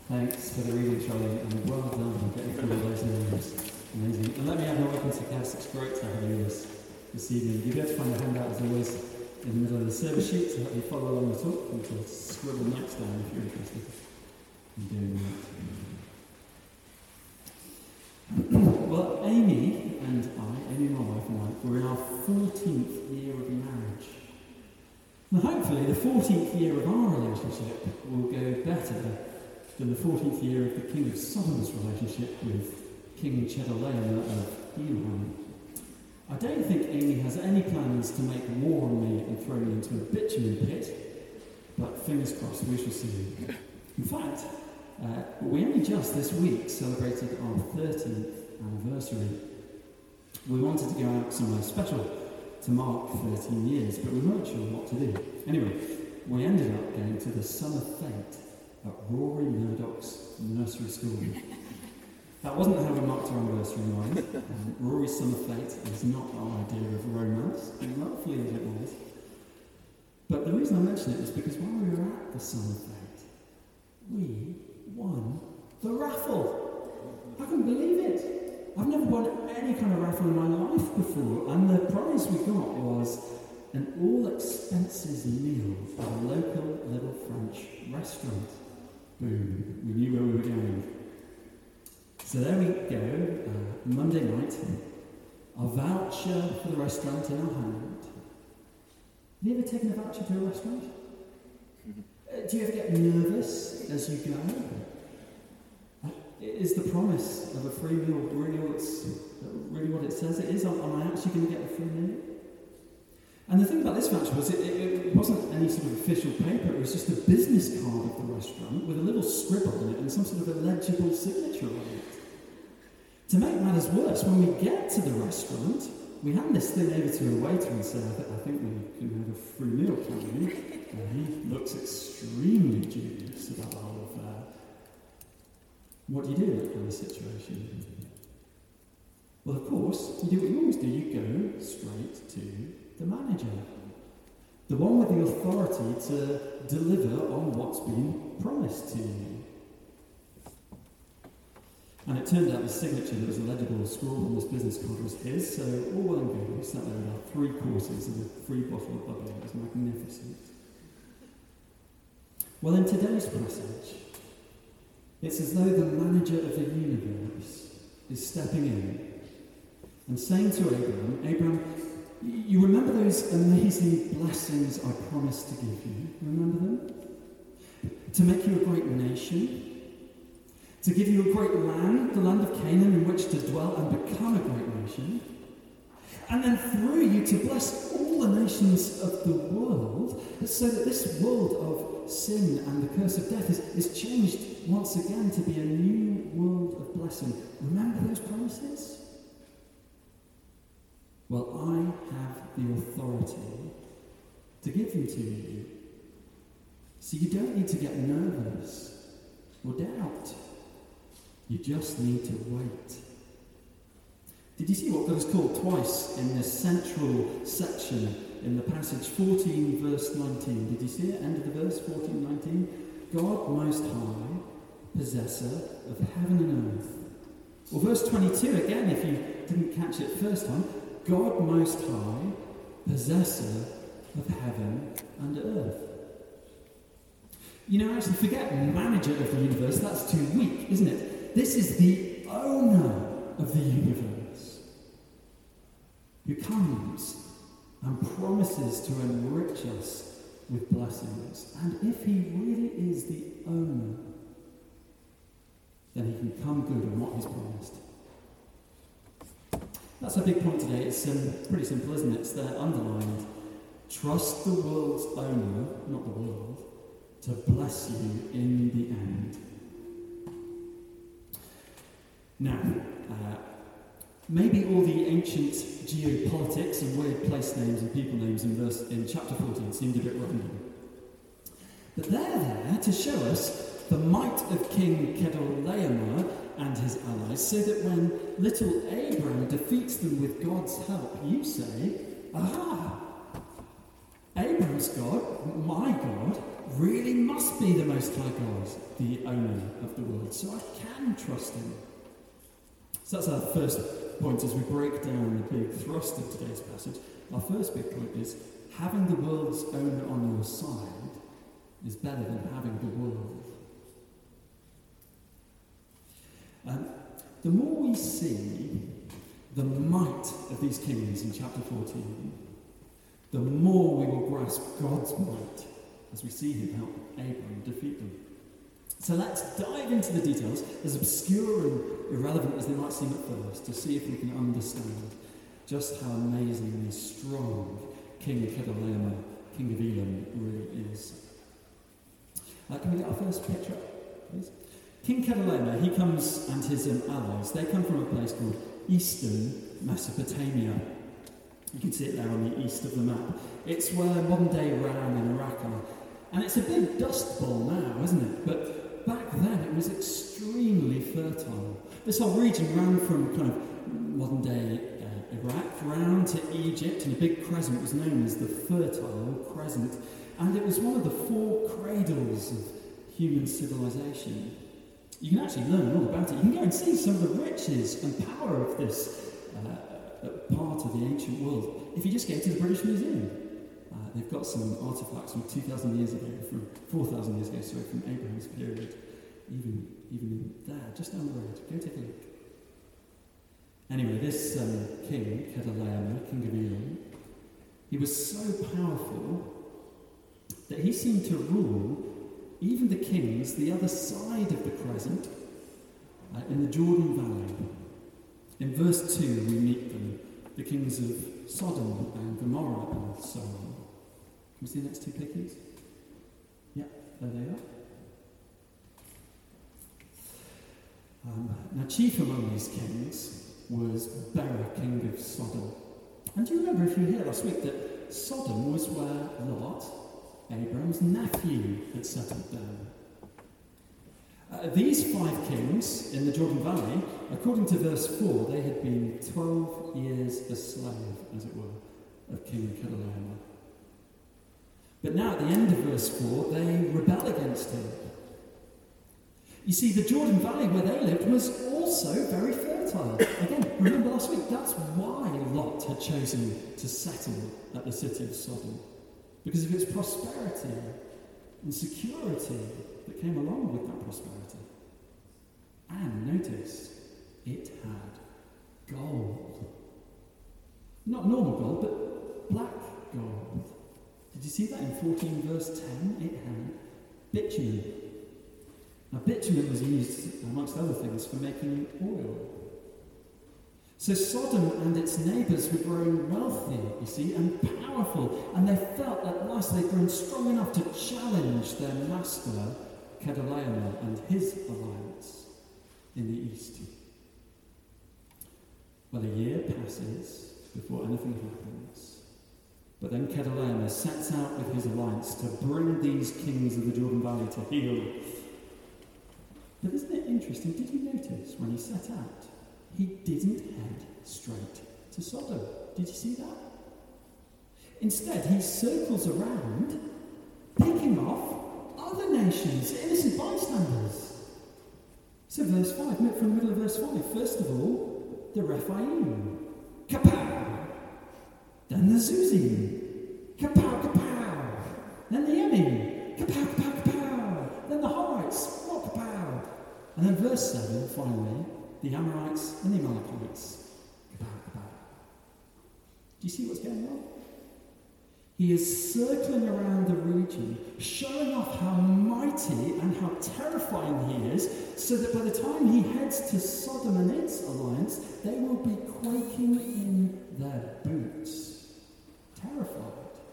Thanks for the reading, Charlie, and well done for getting through all those names. Amazing. And let me add my welcome to Cass. It's great to have you this evening. You'll be able to find a handout, as always, in the middle of the service sheet to help you follow along the talk and to scribble notes down if you're interested in doing that. Well, Amy and Amy, my wife and I, we're in our 14th year of marriage. Now, hopefully, the 14th year of our relationship will go better than the 14th year of the King of Sodom's relationship with King Chedorlaomer of Elam. I don't think Amy has any plans to make war on me and throw me into a bitumen pit, but fingers crossed, we shall see. In fact, we only just this week celebrated our 30th anniversary. We wanted to go out somewhere special to mark 13 years, but we weren't sure what to do. Anyway, we ended up going to the summer fete at Rory Murdoch's nursery school. That wasn't how we marked our anniversary in mind. Rory's summer fete is not our idea of romance, and hopefully it was. But the reason I mention it is because while we were at the summer fete, we won the raffle. I couldn't believe it. I've never won any kind of raffle in my life before, and the prize we got was an all-expenses meal at a local little French restaurant. Boom, we knew where we were going. So there we go, Monday night, our voucher for the restaurant in our hand. Have you ever taken a voucher to a restaurant? Do you ever get nervous as you go? Is the promise of a free meal really what it says it is? Am I actually going to get a free meal? And the thing about this voucher was it wasn't any sort of official paper, it was just a business card of the restaurant with a little scribble on it and some sort of illegible signature on it. To make matters worse, when we get to the restaurant, we hand this thing over to a waiter and say, I think we can have a free meal, can't we? And he looks extremely dubious about the whole affair. What do you do in that kind of situation? Well, of course, you do what you always do. You go straight to the manager. The one with the authority to deliver on what's been promised to you. And it turned out the signature that was illegible scrawled on this business card was his, so all well and good. We sat there with our 3 courses and a free bottle of bubbly. It was magnificent. Well, in today's passage, it's as though the manager of the universe is stepping in and saying to Abraham, you remember those amazing blessings I promised to give you? Remember them? To make you a great nation, to give you a great land, the land of Canaan in which to dwell and become a great nation, and then through you to bless all the nations of the world, so that this world of sin and the curse of death is changed once again to be a new world of blessing. Remember those promises? Well, I have the authority to give them to you. So you don't need to get nervous or doubt. You just need to wait. Did you see what God is called twice in this central section in the passage 14 verse 19? Did you see it? End of the verse 14-19. God most high, possessor of heaven and earth. Or verse 22 again, if you didn't catch it first time. God most high, possessor of heaven and earth. You know, actually, forget manager of the universe, that's too weak, isn't it? This is the owner of the universe, who comes and promises to enrich us with blessings. And if he really is the owner, then he can come good on what he's promised. That's a big point today. It's pretty simple, isn't it? It's there underlined. Trust the world's owner, not the world, to bless you in the end. Now, maybe all the ancient geopolitics and weird place names and people names in chapter 14 seemed a bit random. But they're there to show us the might of King Chedorlaomer and his allies, so that when little Abram defeats them with God's help, you say, aha! Abram's God, my God, really must be the Most High God, the owner of the world, so I can trust him. So that's our first point as we break down the big thrust of today's passage. Our first big point is having the world's owner on your side is better than having the world. The more we see the might of these kings in chapter 14, the more we will grasp God's might as we see him help Abram defeat them. So let's dive into the details, as obscure and irrelevant as they might seem at first, to see if we can understand just how amazingly strong King Chedorlaomer, King of Elam, really is. Can we get our first picture up, please? King Chedorlaomer, he comes, and his allies, they come from a place called Eastern Mesopotamia. You can see it there on the east of the map. It's where modern-day Iran and Iraq are. And it's a big dust bowl now, isn't it? But back then it was extremely fertile. This whole region ran from kind of modern-day Iraq round to Egypt, and a big crescent was known as the Fertile Crescent. And it was one of the four cradles of human civilization. You can actually learn all about it. You can go and see some of the riches and power of this part of the ancient world if you just go to the British Museum. They've got some artefacts from 2,000 years ago, from 4,000 years ago, sorry, from Abraham's period, even in there, just down the road. Go take a look. Anyway, this king, Chedorlaomer, king of Elam, he was so powerful that he seemed to rule even the kings the other side of the crescent in the Jordan Valley. In verse 2 we meet them, the kings of Sodom and Gomorrah and so on. Can we see the next two pictures? Yeah, there they are. Now chief among these kings was Bera, king of Sodom. And do you remember, if you were here last week, that Sodom was where Lot, Abraham's nephew, had settled down. These 5 kings in the Jordan Valley, according to verse 4, they had been 12 years a slave, as it were, of King Chedorlaomer. But now at the end of verse 4, they rebel against him. You see, the Jordan Valley where they lived was also very fertile. Again, remember last week, that's why Lot had chosen to settle at the city of Sodom. Because of its prosperity and security that came along with that prosperity. And notice, it had gold. Not normal gold, but black gold. Did you see that in 14 verse 10? It had bitumen. Now bitumen was used, amongst other things, for making oil. So Sodom and its neighbours were growing wealthy, you see, and powerful, and they felt at last they'd grown strong enough to challenge their master, Chedorlaomer, and his alliance in the east. Well, a year passes before anything happens. But then Chedorlaomer sets out with his alliance to bring these kings of the Jordan Valley to heel. But isn't it interesting? Did you notice when he set out, he didn't head straight to Sodom? Did you see that? Instead, he circles around, picking off other nations, innocent bystanders. So verse 5, from the middle of verse 5, first of all, the Rephaim. Kapow! Then the Zuzim. Kapow, kapow! Then the Emim. Kapow, kapow, kapow! Then the Horites. Not kapow! And then verse 7, finally, the Amorites and the Amalekites. Kapow, kapow. Do you see what's going on? He is circling around the region, showing off how mighty and how terrifying he is, so that by the time he heads to Sodom and its alliance, they will be quaking in their boots, terrified.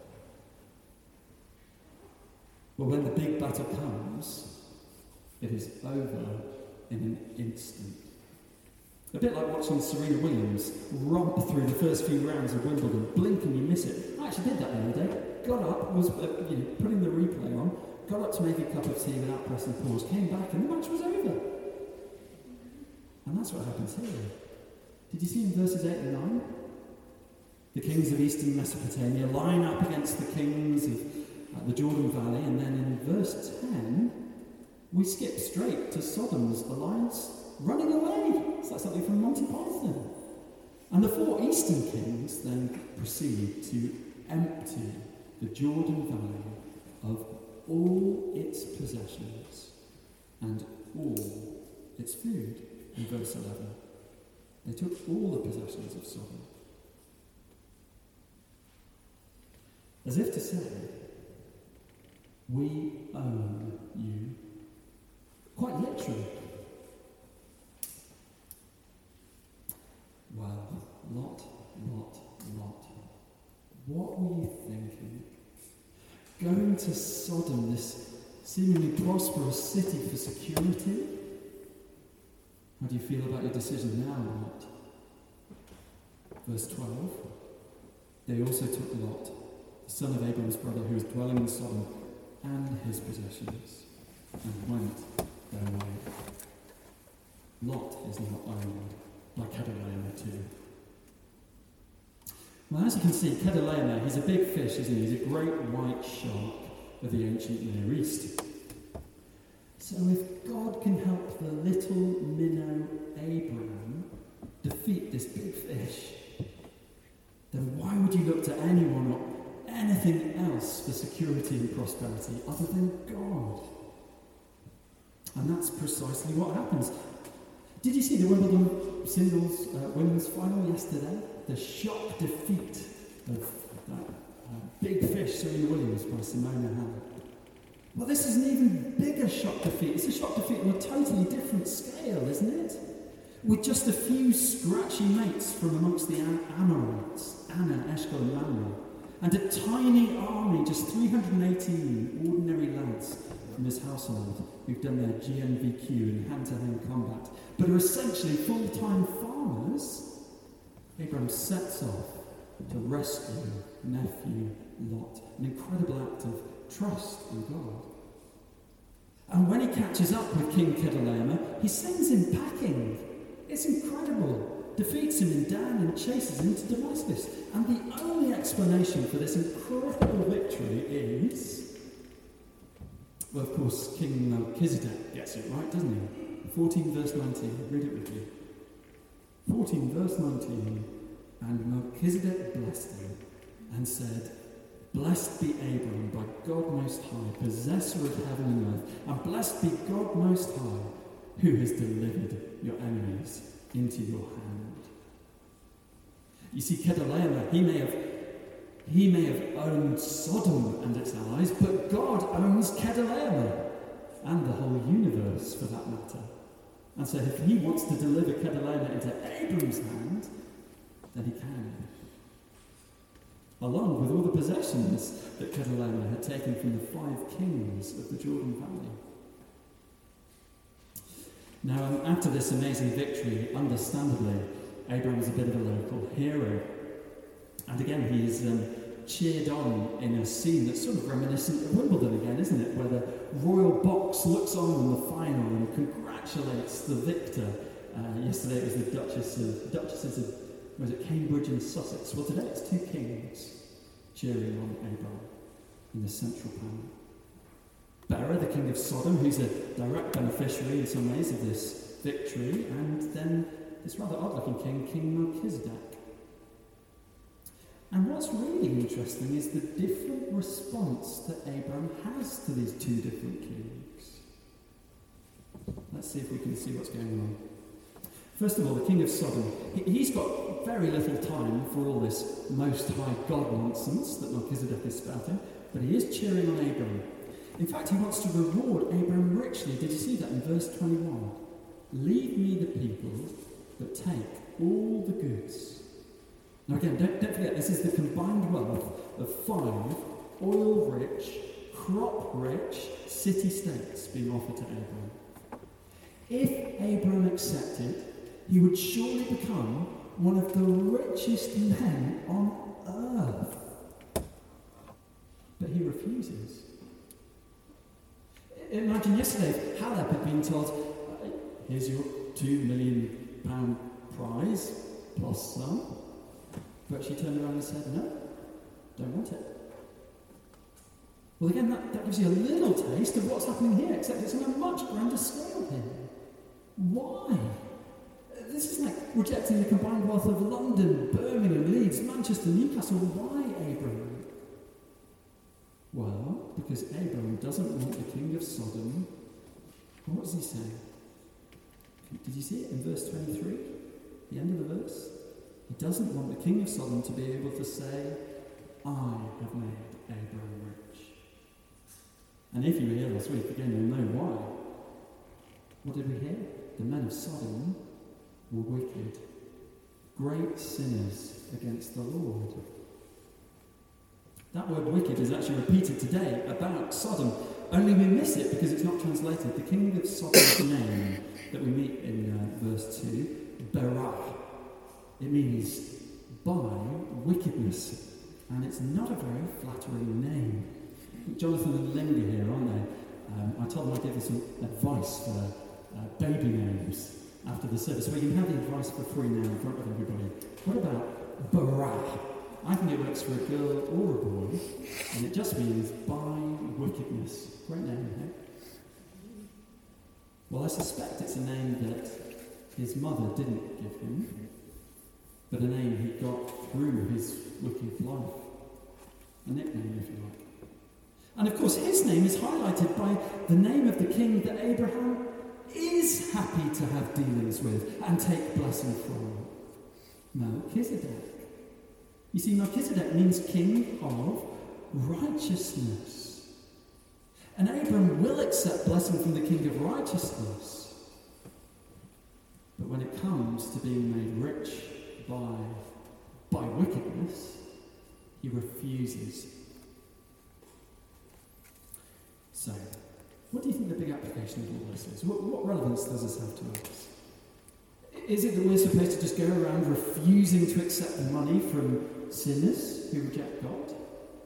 But when the big battle comes, it is over in an instant. A bit like watching Serena Williams romp through the first few rounds of Wimbledon. Blink and you miss it. I actually did that the other day. Got up, was putting the replay on, got up to make a cup of tea without pressing pause, came back and the match was over. And that's what happens here. Did you see in verses 8 and 9? The kings of eastern Mesopotamia line up against the kings of at the Jordan Valley, and then in verse 10, we skip straight to Sodom's alliance running away. It's like something from Monty Python. And the 4 eastern kings then proceed to empty the Jordan Valley of all its possessions and all its food, in verse 11. They took all the possessions of Sodom. As if to say, we own you. Quite literally. Well, Lot. What were you thinking? Going to Sodom, this seemingly prosperous city, for security? How do you feel about your decision now, Lot? Verse 12. They also took Lot, the son of Abram's brother, who was dwelling in Sodom, and his possessions, and went their way. Lot is not owned by Kedorlaomer too. Well, as you can see, Kedorlaomer, he's a big fish, isn't he? He's a great white shark of the ancient Near East. So if God can help the little minnow Abram defeat this big fish, then why would you look to anyone or anything else for security and prosperity other than God? And that's precisely what happens. Did you see the Wimbledon singles women's final yesterday? The shock defeat of that big fish, Serena Williams, by Simona Halep. Well, this is an even bigger shock defeat. It's a shock defeat on a totally different scale, isn't it? With just a few scratchy mates from amongst the Amorites, Anna, Eshcol and Mamre, and a tiny army, just 318 ordinary lads from his household who've done their GNVQ in hand-to-hand combat, but are essentially full-time farmers. Abram sets off to rescue nephew Lot, an incredible act of trust in God. And when he catches up with King Kedorlaomer, he sends him packing. It's incredible. Defeats him in Dan and chases him to Damascus. And the only explanation for this incredible victory is, well, of course, King Melchizedek gets it right, doesn't he? 14 verse 19. Read it with you. 14 verse 19. And Melchizedek blessed him and said, "Blessed be Abram by God Most High, possessor of heaven and earth, and blessed be God Most High, who has delivered your enemies into your hand." You see, Kedorlaomer, he may have owned Sodom and its allies, but God owns Kedorlaomer and the whole universe, for that matter. And so if he wants to deliver Kedorlaomer into Abram's hand, then he can. Along with all the possessions that Kedorlaomer had taken from the 5 kings of the Jordan Valley. Now, after this amazing victory, understandably, Abram is a bit of a local hero. And again, he is cheered on in a scene that's sort of reminiscent of Wimbledon again, isn't it? Where the royal box looks on in the final and congratulates the victor. Yesterday it was the Duchesses of was it Cambridge and Sussex? Well, today it's 2 kings cheering on Abram in the central panel. Bera, the king of Sodom, who's a direct beneficiary in some ways of this victory, and then this rather odd-looking king, King Melchizedek. And what's really interesting is the different response that Abram has to these 2 different kings. Let's see if we can see what's going on. First of all, the king of Sodom, he's got very little time for all this Most High God nonsense that Melchizedek is spouting, but he is cheering on Abram. In fact, he wants to reward Abram richly. Did you see that in verse 21? "Leave me the people that take all the goods." Now again, don't forget, this is the combined wealth of 5 oil-rich, crop-rich city-states being offered to Abram. If Abram accepted, he would surely become one of the richest men on earth. But he refuses. Imagine yesterday, Halep had been told, "Here's your £2 million prize, plus some." But she turned around and said, "No, don't want it." Well, again, that gives you a little taste of what's happening here, except it's on a much grander scale here. Why? This is like rejecting the combined wealth of London, Birmingham, Leeds, Manchester, Newcastle. Why, Abraham? Well, because Abraham doesn't want the king of Sodom. What does he say? Did you see it in verse 23? The end of the verse? He doesn't want the king of Sodom to be able to say, I have made Abraham rich. And if you were here last week, again, you'll know why. What did we hear? The men of Sodom were wicked, great sinners against the Lord. That word wicked is actually repeated today about Sodom, only we miss it because it's not translated. The king of Sodom's name that we meet in verse 2, Berah, it means by wickedness, and it's not a very flattering name. Jonathan and Linda here, aren't they? I told them I'd give them some advice for baby names after the service. Well, you can have the advice for free now in front of everybody. What about Berah? I think it works for a girl or a boy, and it just means by wickedness. Great name, eh? Well, I suspect it's a name that his mother didn't give him, but a name he got through his wicked life. A nickname, if you like. And of course, his name is highlighted by the name of the king that Abraham is happy to have dealings with and take blessing from, Melchizedek. You see, Melchizedek means king of righteousness. And Abram will accept blessing from the king of righteousness. But when it comes to being made rich by wickedness, he refuses. So, what do you think the big application of all this is? What relevance does this have to us? Is it that we're supposed to just go around refusing to accept money from sinners who reject God?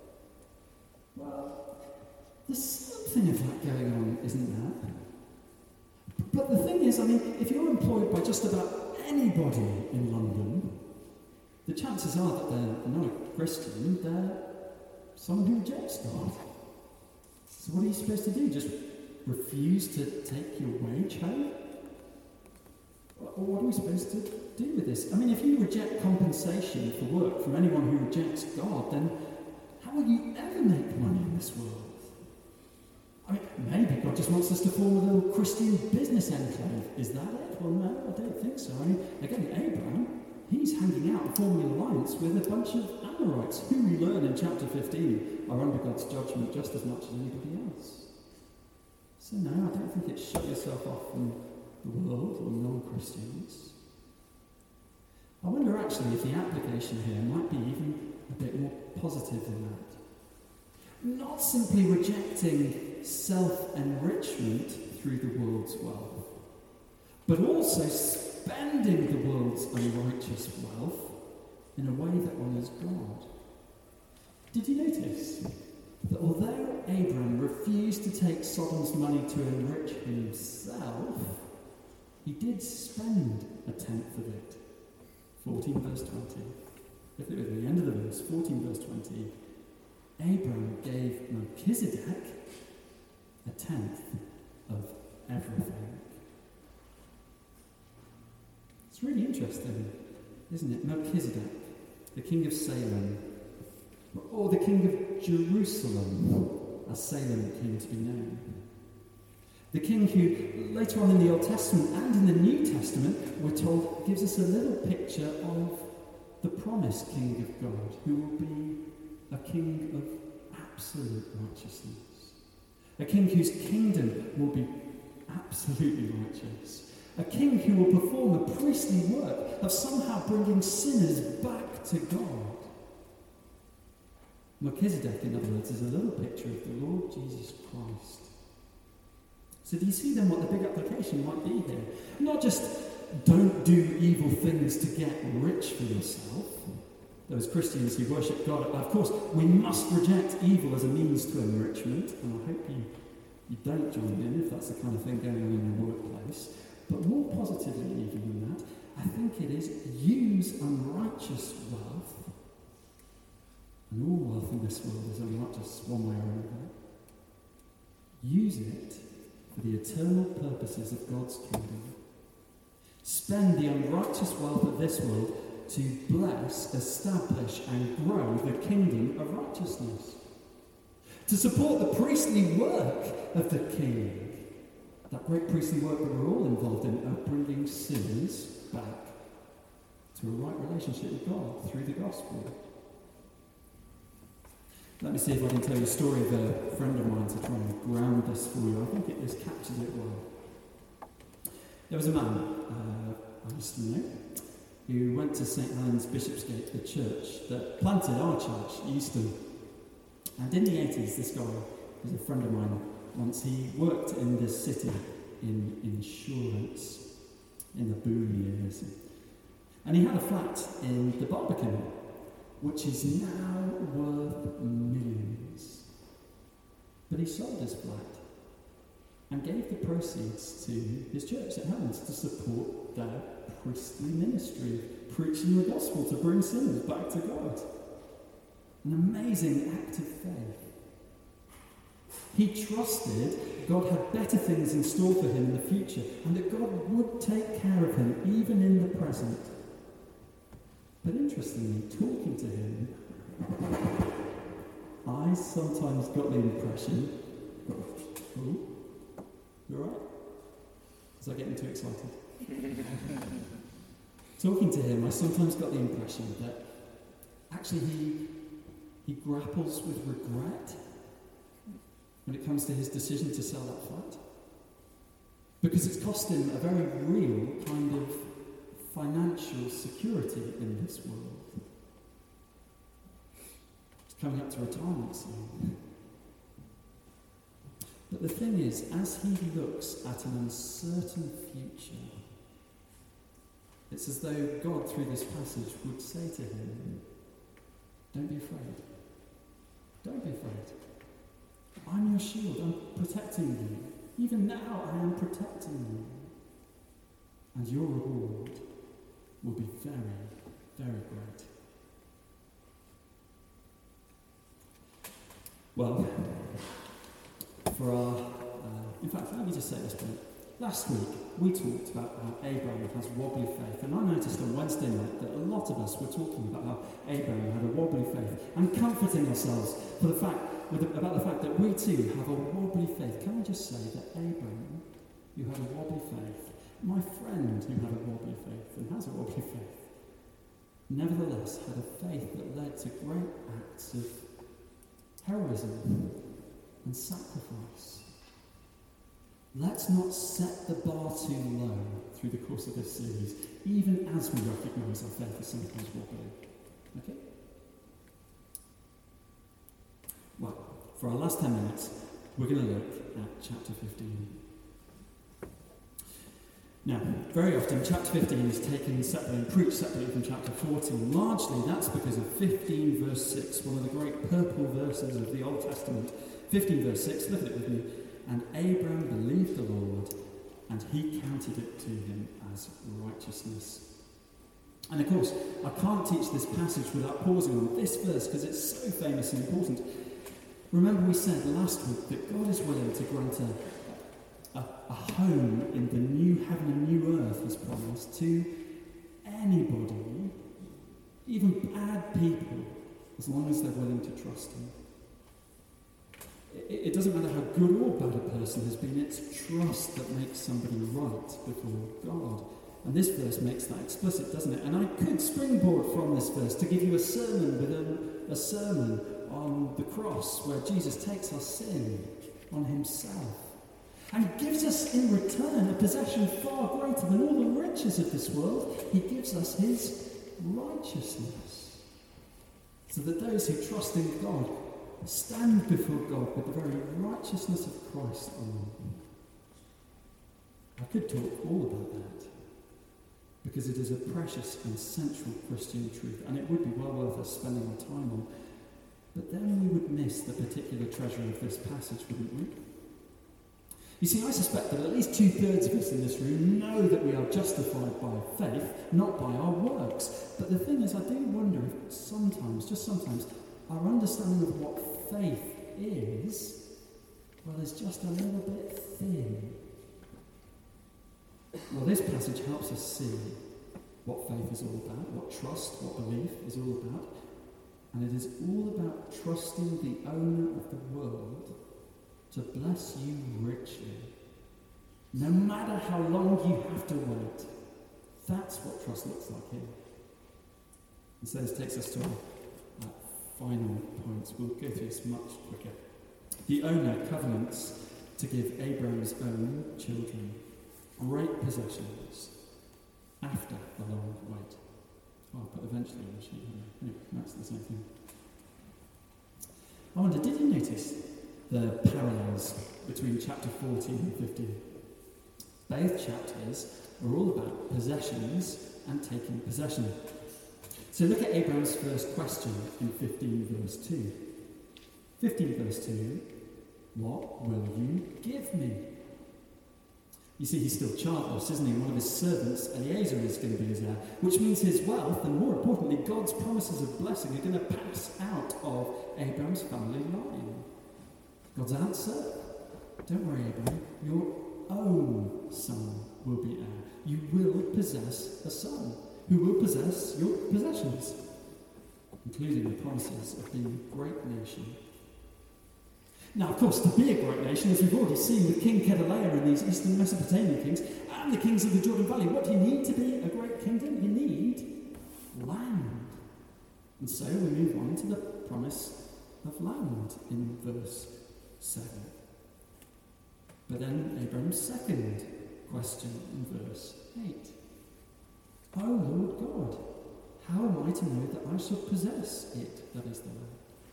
Well, there's something of that going on, isn't there? But the thing is, if you're employed by just about anybody in London, the chances are that they're not a Christian, they're someone who rejects God. So what are you supposed to do? Just refuse to take your wage home? Or what are we supposed to do with this? If you reject compensation for work from anyone who rejects God, then how will you ever make money in this world? Maybe God just wants us to form a little Christian business enclave. Is that it? Well, no, I don't think so. Again, Abraham, he's hanging out and forming an alliance with a bunch of Amorites, who we learn in chapter 15 are under God's judgment just as much as anybody else. So no, I don't think it's shut yourself off from the world or non-Christians. I wonder actually if the application here might be even a bit more positive than that. Not simply rejecting self-enrichment through the world's wealth, but also spending the world's unrighteous wealth in a way that honours God. Did you notice that although Abram refused to take Sodom's money to enrich himself, he did spend a tenth of it? 14 verse 20. Look at the end of the verse, 14 verse 20. Abram gave Melchizedek a tenth of everything. It's really interesting, isn't it? Melchizedek, the king of Salem, or the king of Jerusalem, as Salem came to be known. The king who, later on in the Old Testament and in the New Testament, we're told, gives us a little picture of the promised king of God, who will be a king of absolute righteousness. A king whose kingdom will be absolutely righteous. A king who will perform the priestly work of somehow bringing sinners back to God. Melchizedek, in other words, is a little picture of the Lord Jesus Christ. So do you see then what the big application might be here? Not just don't do evil things to get rich for yourself. Those Christians who worship God, of course, we must reject evil as a means to enrichment, and I hope you don't join in if that's the kind of thing going on in your workplace. But more positively even than that, I think it is use unrighteous wealth, and all wealth in this world is unrighteous one way or another, purposes of God's kingdom. Spend the unrighteous wealth of this world to bless, establish, and grow the kingdom of righteousness. To support the priestly work of the King. That great priestly work that we're all involved in, of bringing sinners back to a right relationship with God through the gospel. Let me see if I can tell you a story of a friend of mine to try and ground this for you. I think this captures it well. There was a man I used to know who went to St. Helens Bishopsgate, the church that planted our church, Euston. And in the 80s, this guy was a friend of mine once. He worked in this city in insurance in the boom years. And he had a flat in the Barbican, which is now worth millions. But he sold his flat and gave the proceeds to his church, St. Helens, to support their priestly ministry, preaching the gospel to bring sinners back to God. An amazing act of faith. He trusted God had better things in store for him in the future, and that God would take care of him even in the present. But interestingly, talking to him, I sometimes got the impression, oh, you alright? Was I getting too excited? Talking to him, I sometimes got the impression that actually he grapples with regret when it comes to his decision to sell that flat. Because it's cost him a very real kind of financial security in this world. He's coming up to retirement soon. But the thing is, as he looks at an uncertain future, it's as though God, through this passage, would say to him, don't be afraid. Don't be afraid. I'm your shield. I'm protecting you. Even now, I am protecting you. And your reward will be very, very great. Well, for our... in fact, let me just say this point. Last week, we talked about how Abraham has wobbly faith, and I noticed on Wednesday night that a lot of us were talking about how Abraham had a wobbly faith, and comforting ourselves about the fact that we too have a wobbly faith. Can I just say that Abraham, who had a wobbly faith, my friend who had a wobbly faith and has a wobbly faith, nevertheless had a faith that led to great acts of heroism and sacrifice. Let's not set the bar too low through the course of this series, even as we recognise our faith is sometimes wobbly. Okay? Well, for our last 10 minutes, we're going to look at chapter 15. Now, very often, chapter 15 is taken separately and preached separately from chapter 14. Largely, that's because of 15 verse 6, one of the great purple verses of the Old Testament. 15 verse 6, look at it with me. And Abraham believed the Lord, and he counted it to him as righteousness. And of course, I can't teach this passage without pausing on this verse, because it's so famous and important. Remember we said last week that God is willing to grant a home in the new heaven and new earth, he's promised, to anybody, even bad people, as long as they're willing to trust him. It doesn't matter how good or bad a person has been, it's trust that makes somebody right before God. And this verse makes that explicit, doesn't it? And I could springboard from this verse to give you a sermon within a sermon on the cross, where Jesus takes our sin on himself and gives us in return a possession far greater than all the riches of this world. He gives us his righteousness, so that those who trust in God stand before God with the very righteousness of Christ on them. I could talk all about that, because it is a precious and central Christian truth, and it would be well worth us spending our time on. But then we would miss the particular treasure of this passage, wouldn't we? You see, I suspect that at least 2/3 of us in this room know that we are justified by faith, not by our works. But the thing is, I do wonder if sometimes, just sometimes, our understanding of what faith is, well, is just a little bit thin. Well, this passage helps us see what faith is all about, what trust, what belief is all about. And it is all about trusting the owner of the world to bless you richly. No matter how long you have to wait. That's what trust looks like here. And so this takes us to our final point. We'll go through this much quicker. The owner covenants to give Abraham's own children great possessions after the long wait. Oh, I'll put eventually on the sheet. Anyway, that's the same thing. I wonder, did you notice the parallels between chapter 14 and 15? Both chapters are all about possessions and taking possession. So look at Abraham's first question in 15 verse 2. 15 verse 2, what will you give me? You see, he's still childless, isn't he? One of his servants, Eliezer, is going to be his heir, which means his wealth, and more importantly, God's promises of blessing are going to pass out of Abraham's family line. God's answer? Don't worry, Abraham, your own son will be heir. You will possess a son who will possess your possessions, including the promises of being a great nation. Now, of course, to be a great nation, as we've already seen with King Kedaliah and these eastern Mesopotamian kings, and the kings of the Jordan Valley, what do you need to be a great kingdom? You need land. And so we move on to the promise of land in verse 7. But then Abraham's second question in verse 8. Oh Lord God, how am I to know that I shall possess it, that is the land?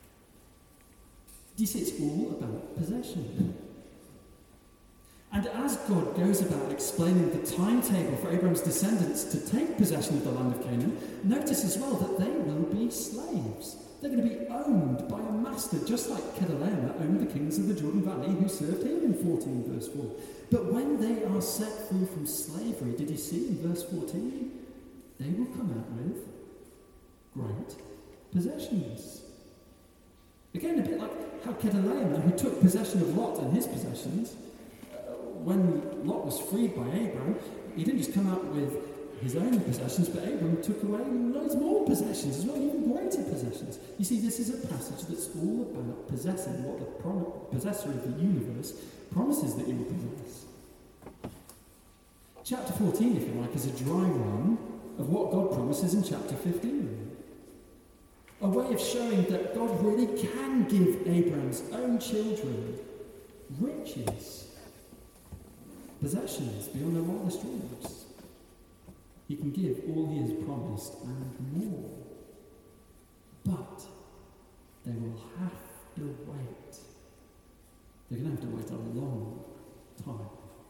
Do you see, it's all about possession. And as God goes about explaining the timetable for Abraham's descendants to take possession of the land of Canaan, notice as well that they will be slaves. They're going to be owned by a master, just like Kedaliah owned the kings of the Jordan Valley who served him in 14 verse 4. But when they are set free from slavery, did you see in verse 14? They will come out with great possessions. Again, a bit like how Kedaliah, who took possession of Lot and his possessions, when Lot was freed by Abraham, he didn't just come out with his own possessions, but Abraham took away loads more possessions as well, even greater possessions. You see, this is a passage that's all about possessing what the possessor of the universe promises that you will possess. Chapter 14, if you like, is a dry run of what God promises in chapter 15. A way of showing that God really can give Abraham's own children riches, possessions beyond their wildest dreams. He can give all he has promised and more. But they will have to wait. They're going to have to wait a long time.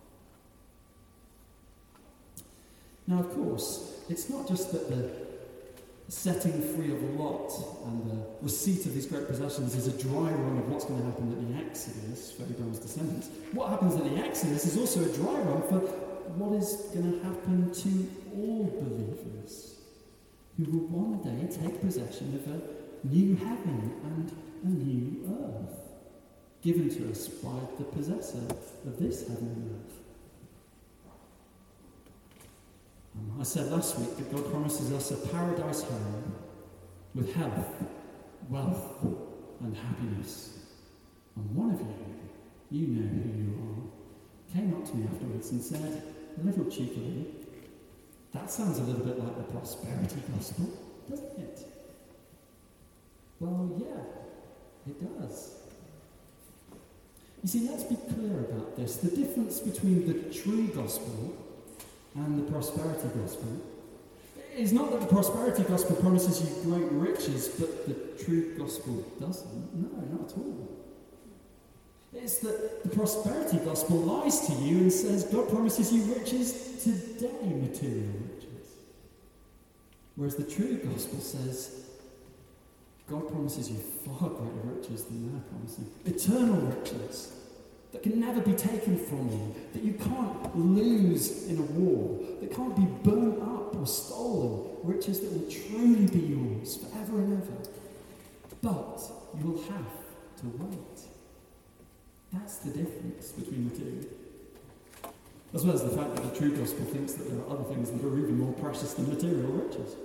Now, of course, it's not just that the setting free of Lot and the receipt of these great possessions is a dry run of what's going to happen at the Exodus for Abraham's descendants. What happens at the Exodus is also a dry run for what is going to happen to all believers who will one day take possession of a new heaven and a new earth given to us by the possessor of this heaven and earth. I said last week that God promises us a paradise home with health, wealth, and happiness. And one of you know who you are, came up to me afterwards and said, a little cheekily, that sounds a little bit like the prosperity gospel, doesn't it? Well, yeah, it does. You see, let's be clear about this. The difference between the true gospel and the prosperity gospel is not that the prosperity gospel promises you great riches, but the true gospel doesn't. No, not at all. It's that the prosperity gospel lies to you and says God promises you riches today, material riches. Whereas the true gospel says God promises you far greater riches than they're promising. Eternal riches that can never be taken from you, that you can't lose in a war, that can't be burnt up or stolen, riches that will truly be yours forever and ever. But you will have to wait. That's the difference between the two. As well as the fact that the true gospel thinks that there are other things that are even more precious than material riches.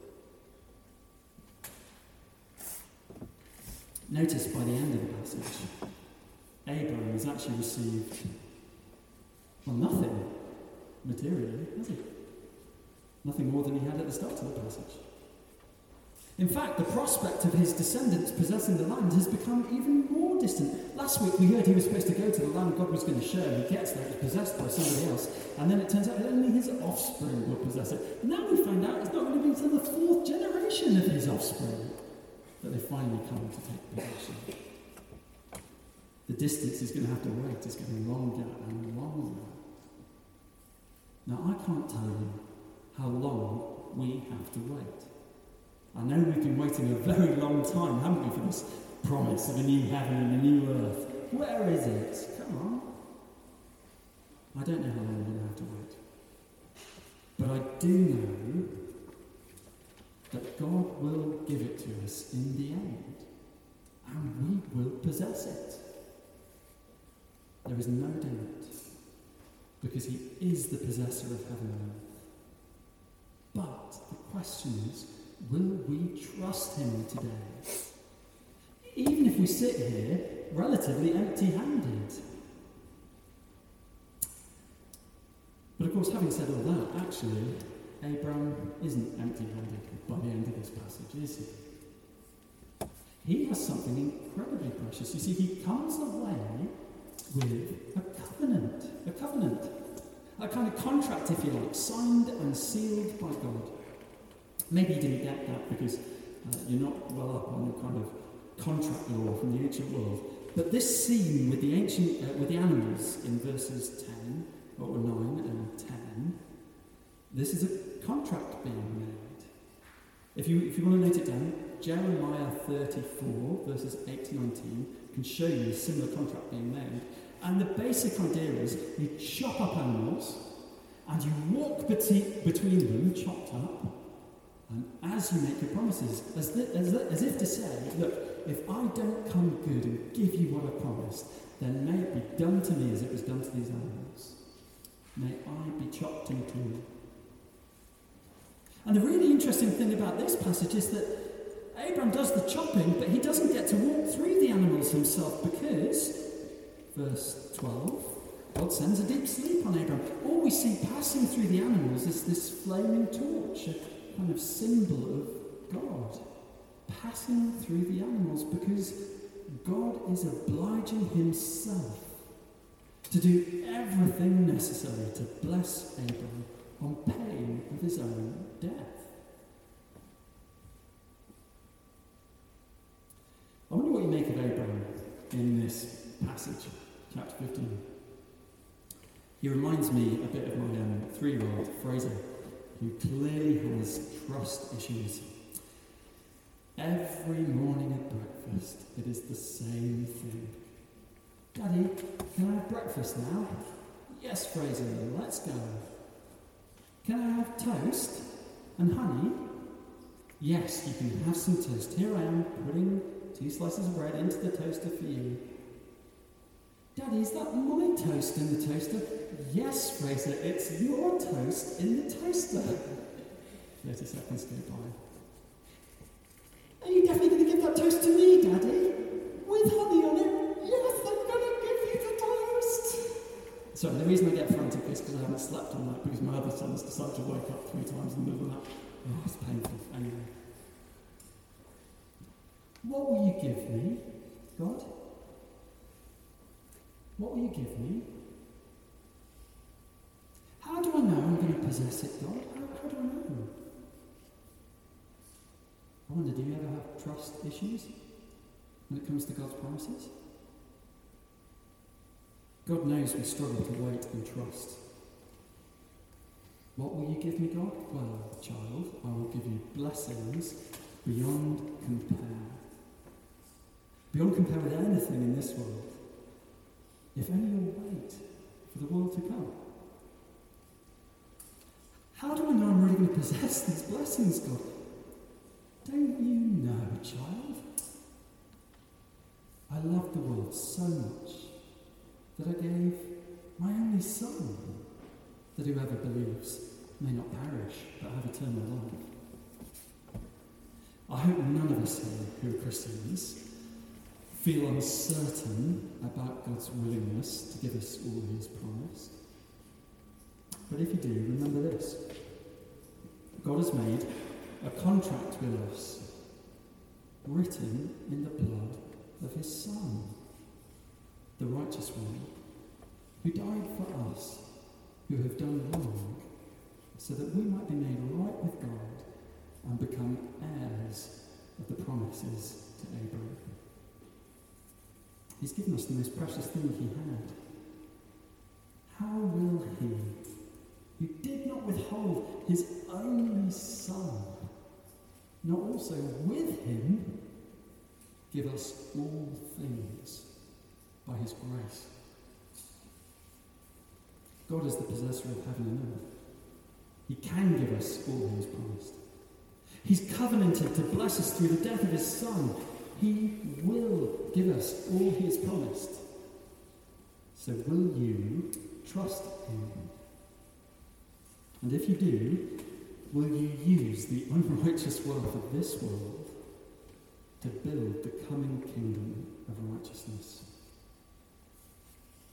Notice by the end of the passage, Abraham has actually received, well, nothing materially, has he? Nothing more than he had at the start of the passage. In fact, the prospect of his descendants possessing the land has become even more distant. Last week we heard he was supposed to go to the land God was going to show him. He gets there, it's possessed by somebody else, and then it turns out that only his offspring will possess it. Now we find out it's not going to be until the fourth generation of his offspring that they finally come to take possession. The distance is going to have to wait. It's getting longer and longer. Now, I can't tell you how long we have to wait. I know we've been waiting a very long time, haven't we, for this promise of a new heaven and a new earth. Where is it? Come on. I don't know how long we're going to have to wait. But I do know that God will give it to us in the end, and we will possess it. There is no doubt, because he is the possessor of heaven and earth. But the question is, will we trust him today? Even if we sit here relatively empty-handed. But of course, having said all that, actually, Abraham isn't empty-handed by the end of this passage, is he? He has something incredibly precious. You see, he comes away with a covenant, a kind of contract, if you like, signed and sealed by God. Maybe you didn't get that because you're not well up on the kind of contract law from the ancient world. But this scene with the animals in verses 10 or 9 and 10, this is a contract being made. If you want to note it down, Jeremiah 34 verses 8 to 19 can show you a similar contract being made. And the basic idea is you chop up animals and you walk between them, chopped up, and as you make your promises, as if to say, look, if I don't come good and give you what I promised, then may it be done to me as it was done to these animals. May I be chopped in two. And the really interesting thing about this passage is that Abraham does the chopping, but he doesn't get to walk through the animals himself because, verse 12, God sends a deep sleep on Abraham. All we see passing through the animals is this flaming torch, a kind of symbol of God passing through the animals because God is obliging himself to do everything necessary to bless Abraham on pain of his own death. I wonder what you make of Abraham in this passage, chapter 15. He reminds me a bit of my 3-year-old Fraser, who clearly has trust issues. Every morning at breakfast, it is the same thing. Daddy, can I have breakfast now? Yes, Fraser, let's go. Can I have toast and honey? Yes, you can have some toast. Here I am, putting 2 slices of bread into the toaster for you. Daddy, is that my toast in the toaster? Yes, Fraser, it's your toast in the toaster. 30 seconds go by. Are you definitely going to give that toast to me, Daddy? With honey on it? Yes, I'm going to give you the toast. Sorry, the reason I get frantic is because I haven't slept all night because my other son's decided to wake up 3 times in the middle of that. Oh, it's painful. Anyway. What will you give me, God? What will you give me? How do I know I'm going to possess it, God? How do I know? I wonder, do you ever have trust issues when it comes to God's promises? God knows we struggle to wait and trust. What will you give me, God? Well, child, I will give you blessings beyond compare. Beyond compare with anything in this world. If only you'll wait for the world to come. How do I know I'm really going to possess these blessings, God? Don't you know, child? I love the world so much that I gave my only son that whoever believes may not perish, but have eternal life. I hope none of us here who are Christians feel uncertain about God's willingness to give us all he has promised. But if you do, remember this. God has made a contract with us, written in the blood of his Son, the righteous one, who died for us, who have done wrong, so that we might be made right with God and become heirs of the promises to Abraham. He's given us the most precious thing he had. How will he, who did not withhold his only Son, not also with him give us all things by his grace? God is the possessor of heaven and earth. He can give us all he has promised. He's covenanted to bless us through the death of his Son. He will give us all he has promised. So will you trust him? And if you do, will you use the unrighteous wealth of this world to build the coming kingdom of righteousness?